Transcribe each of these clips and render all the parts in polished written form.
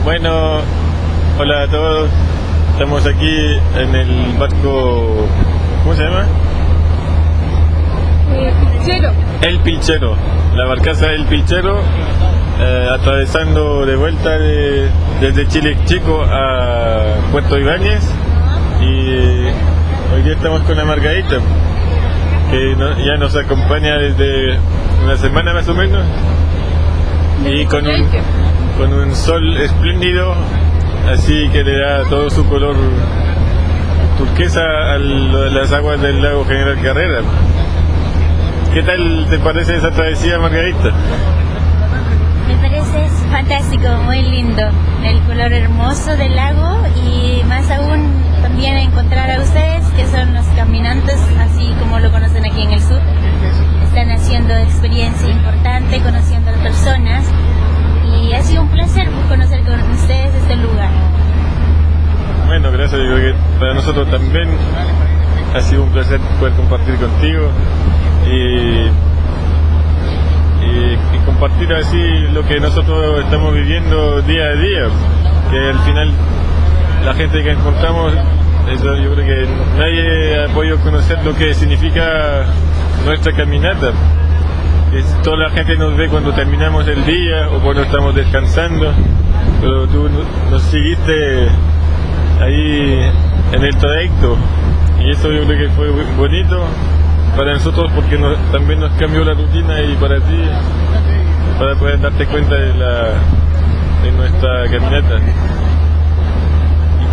Bueno, hola a todos. Estamos aquí en el barco, ¿cómo se llama? Pilchero. El Pilchero, la barcaza El Pilchero, atravesando de vuelta desde Chile Chico a Puerto Ibáñez. Y hoy día estamos con la Margarita, que ya nos acompaña desde una semana más o menos, y con un sol espléndido, así que le da todo su color turquesa a las aguas del lago General Carrera. ¿Qué tal te parece esa travesía, Margarita? Me parece fantástico, muy lindo, el color hermoso del lago, y más aún también encontrar a ustedes, que son los caminantes, así como lo conocen aquí en el sur. Están haciendo experiencia importante, conociendo a las personas, y ha sido un placer conocer con ustedes este lugar. Bueno, gracias. Yo creo que para nosotros también ha sido un placer poder compartir contigo y compartir así lo que nosotros estamos viviendo día a día, que al final la gente que encontramos, eso yo creo que nadie ha podido conocer lo que significa nuestra caminata. Toda la gente nos ve cuando terminamos el día o cuando estamos descansando, pero tú nos seguiste ahí en el trayecto, y eso yo creo que fue bonito para nosotros, porque también nos cambió la rutina, y para ti, para poder darte cuenta de nuestra caminata. ¿Y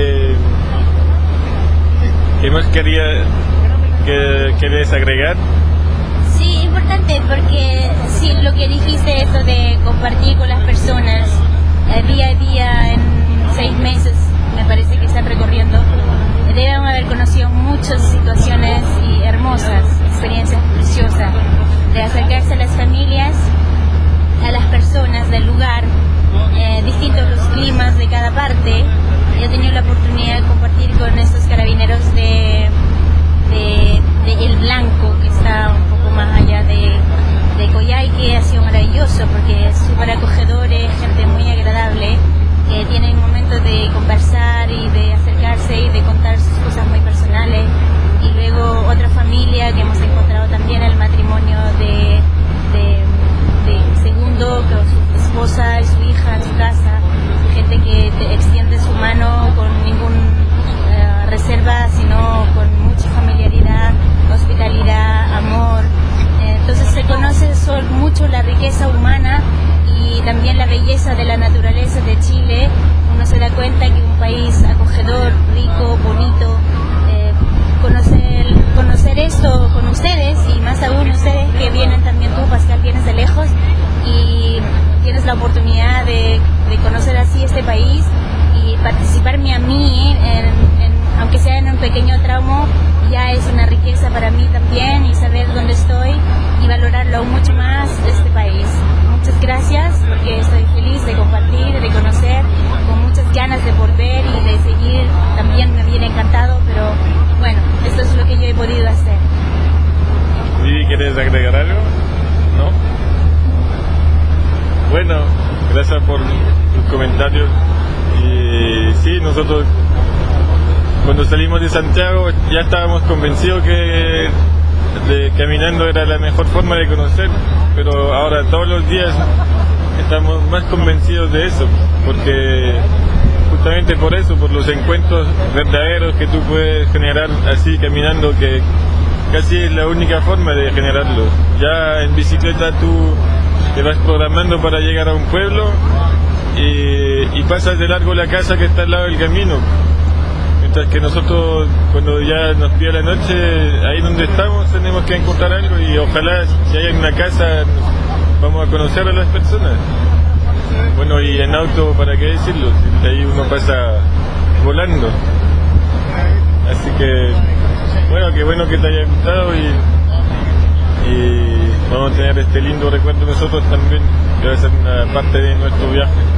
qué más querías agregar? Sí, importante, porque sí, lo que dijiste, eso de compartir con las personas día a día en 6 meses, me parece que están recorriendo, deben haber conocido muchas situaciones y hermosas, experiencias preciosas, de acercarse a las familias, a las personas del lugar, distintos los climas de cada parte. Yo he tenido la oportunidad de compartir con estos carabineros de El Blanco, que está un poco más allá de Coyhaique. Ha sido maravilloso porque es súper acogedores, gente muy agradable, que tienen momentos de conversar y de acercarse y de contar sus cosas muy personales. Y luego otra familia que hemos encontrado también, el matrimonio de Segundo, con su esposa y su hija en su casa, gente que te extiende su mano con ninguna reserva, sino con mucha familiaridad, hospitalidad, amor. Entonces se conoce mucho la riqueza humana y también la belleza de la naturaleza de Chile. Uno se da cuenta que es un país acogedor, rico, bonito. Conocer esto con ustedes, y más aún ustedes que vienen también, tú, Pascal, vienes de lejos y tienes la oportunidad de conocer así este país y participarme a mí, aunque sea en un pequeño tramo, ya es una riqueza para mí también, y saber dónde estoy y valorarlo aún mucho más este país. Muchas gracias, porque estoy feliz de compartir, de conocer, con muchas ganas de volver y de seguir. También me viene encantado, pero bueno, esto es lo que yo he podido hacer. ¿Y quieres agregar algo? ¿No? Bueno, gracias por tus comentarios. Y sí, nosotros cuando salimos de Santiago ya estábamos convencidos que caminando era la mejor forma de conocer, pero ahora todos los días estamos más convencidos de eso, porque justamente por eso, por los encuentros verdaderos que tú puedes generar así caminando, que casi es la única forma de generarlo. Ya en bicicleta tú te vas programando para llegar a un pueblo y pasas de largo la casa que está al lado del camino, mientras que nosotros, cuando ya nos pide la noche, ahí donde estamos tenemos que encontrar algo, y ojalá si hay una casa vamos a conocer a las personas. Bueno, y en auto, ¿para qué decirlo? Ahí uno pasa volando. Así que, bueno, qué bueno que te haya gustado, y vamos a tener este lindo recuerdo nosotros también, que va a ser una parte de nuestro viaje.